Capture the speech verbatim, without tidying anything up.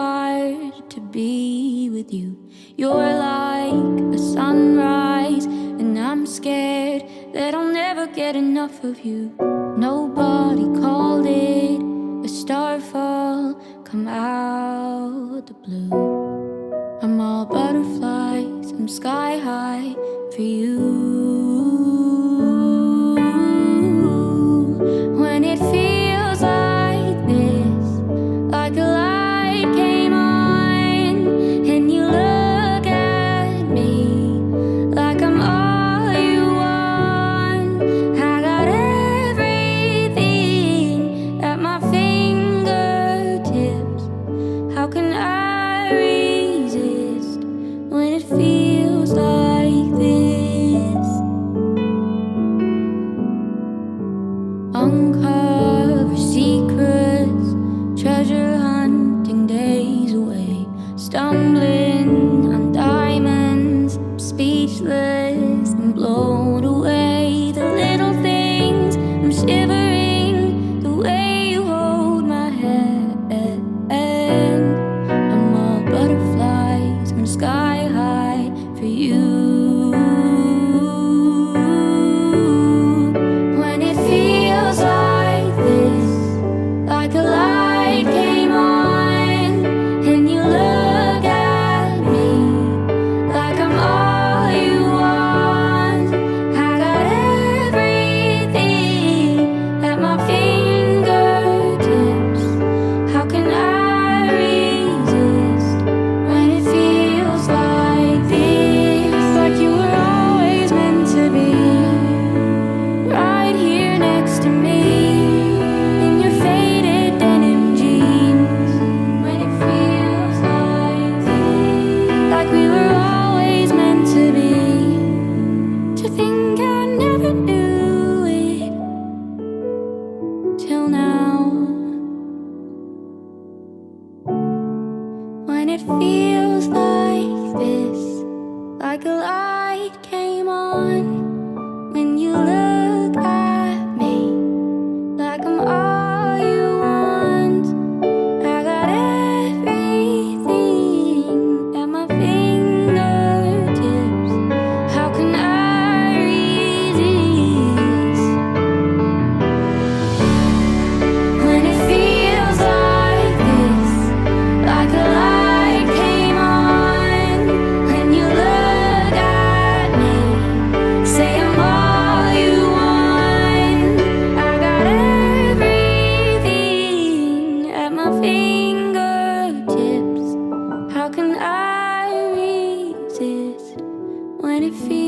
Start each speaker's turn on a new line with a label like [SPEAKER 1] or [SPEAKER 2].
[SPEAKER 1] hard to be with you. You're like a sunrise, and I'm scared that I'll never get enough of you. Nobody called it a starfall, come out the blue. I'm all butterflies, I'm sky high for you. When it feels like this, like a light came on, and you look at me like I'm all you want. I got everything at my fingertips. How can I resist when it feels like this? Uncover secrets, treasure hunting days away, stumbling on diamonds, speechless and blown away. The little things, I'm shivering the way you hold my hand. I'm all butterflies, I'm sky high for you. When it feels like this, like a light came on, and you look at me like I'm all you want. I got everything at my fingertips. How can I resist when it feels like this? Like you were always meant to be right here next to me, in your faded denim jeans. When it feels like this, like we were always meant to be. To think I never knew it till now. When it feels like this, like a light came on, when you look at me like I'm all you want. I got everything at my fingertips. How can I resist when it feels like this, like a light came on, when you look at me, say I'm all you want. I got everything at my fingertips. How can I resist when it feels